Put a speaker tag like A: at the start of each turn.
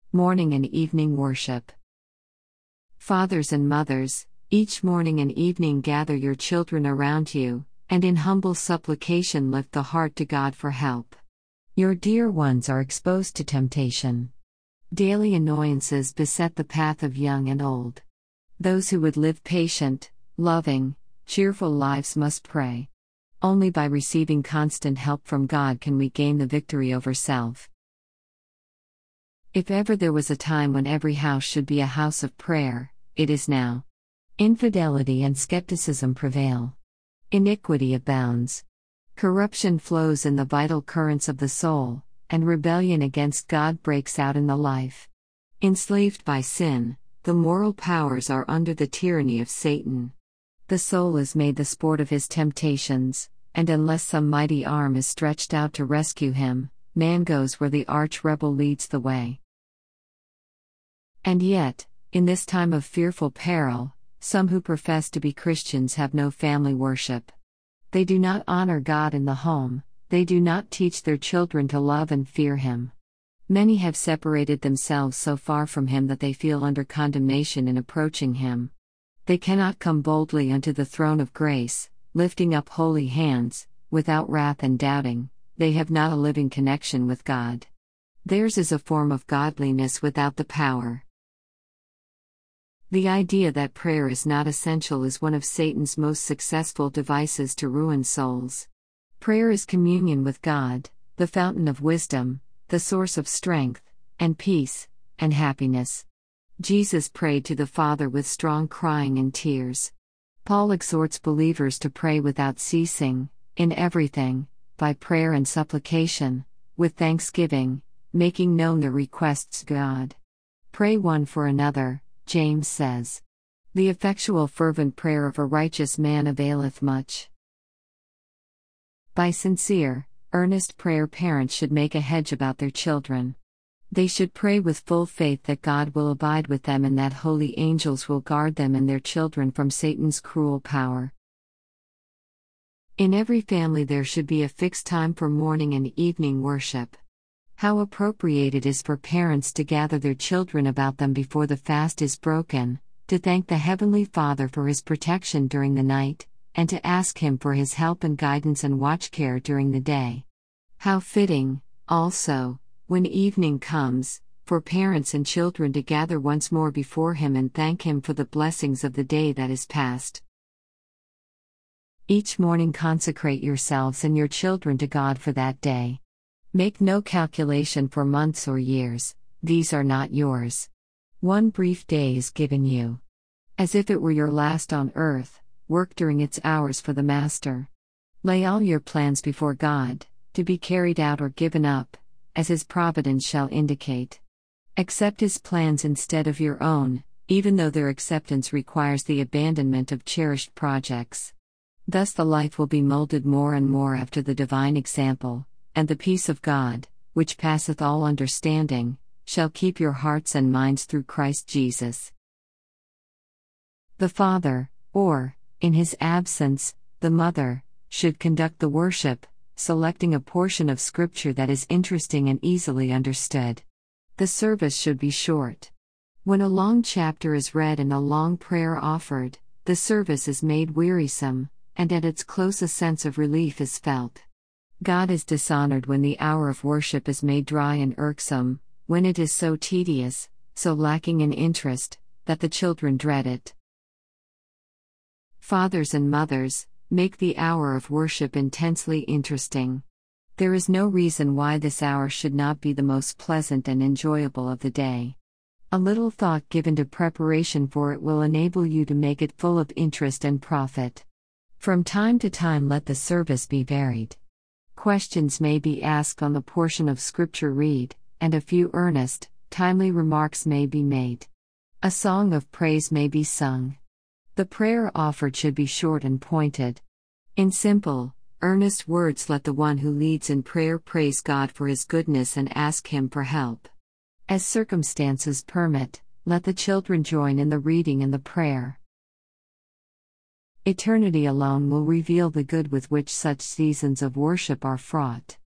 A: Morning and Evening Worship. Fathers and mothers, each morning and evening gather your children around you, and in humble supplication lift the heart to God for help. Your dear ones are exposed to temptation. Daily annoyances beset the path of young and old. Those who would live patient, loving, cheerful lives must pray. Only by receiving constant help from God can we gain the victory over self. If ever there was a time when every house should be a house of prayer, it is now. Infidelity and skepticism prevail. Iniquity abounds. Corruption flows in the vital currents of the soul, and rebellion against God breaks out in the life. Enslaved by sin, the moral powers are under the tyranny of Satan. The soul is made the sport of his temptations, and unless some mighty arm is stretched out to rescue him, man goes where the arch-rebel leads the way. And yet, in this time of fearful peril, some who profess to be Christians have no family worship. They do not honor God in the home, they do not teach their children to love and fear Him. Many have separated themselves so far from Him that they feel under condemnation in approaching Him. They cannot come boldly unto the throne of grace, lifting up holy hands, without wrath and doubting. They have not a living connection with God. Theirs is a form of godliness without the power. The idea that prayer is not essential is one of Satan's most successful devices to ruin souls. Prayer is communion with God, the fountain of wisdom, the source of strength, and peace, and happiness. Jesus prayed to the Father with strong crying and tears. Paul exhorts believers to pray without ceasing, in everything, by prayer and supplication, with thanksgiving, making known their requests to God. Pray one for another, James says. The effectual fervent prayer of a righteous man availeth much. By sincere, earnest prayer, parents should make a hedge about their children. They should pray with full faith that God will abide with them and that holy angels will guard them and their children from Satan's cruel power. In every family there should be a fixed time for morning and evening worship. How appropriate it is for parents to gather their children about them before the fast is broken, to thank the Heavenly Father for His protection during the night, and to ask Him for His help and guidance and watch care during the day. How fitting, also, when evening comes, for parents and children to gather once more before Him and thank Him for the blessings of the day that is past. Each morning consecrate yourselves and your children to God for that day. Make no calculation for months or years, these are not yours. One brief day is given you. As if it were your last on earth, work during its hours for the Master. Lay all your plans before God, to be carried out or given up, as His providence shall indicate. Accept His plans instead of your own, even though their acceptance requires the abandonment of cherished projects. Thus the life will be molded more and more after the divine example, and the peace of God, which passeth all understanding, shall keep your hearts and minds through Christ Jesus. The father, or, in his absence, the mother, should conduct the worship, selecting a portion of Scripture that is interesting and easily understood. The service should be short. When a long chapter is read and a long prayer offered, the service is made wearisome, and at its close a sense of relief is felt. God is dishonored when the hour of worship is made dry and irksome, when it is so tedious, so lacking in interest, that the children dread it. Fathers and mothers, make the hour of worship intensely interesting. There is no reason why this hour should not be the most pleasant and enjoyable of the day. A little thought given to preparation for it will enable you to make it full of interest and profit. From time to time let the service be varied. Questions may be asked on the portion of Scripture read, and a few earnest, timely remarks may be made. A song of praise may be sung. The prayer offered should be short and pointed. In simple, earnest words let the one who leads in prayer praise God for His goodness and ask Him for help. As circumstances permit, let the children join in the reading and the prayer. Eternity alone will reveal the good with which such seasons of worship are fraught.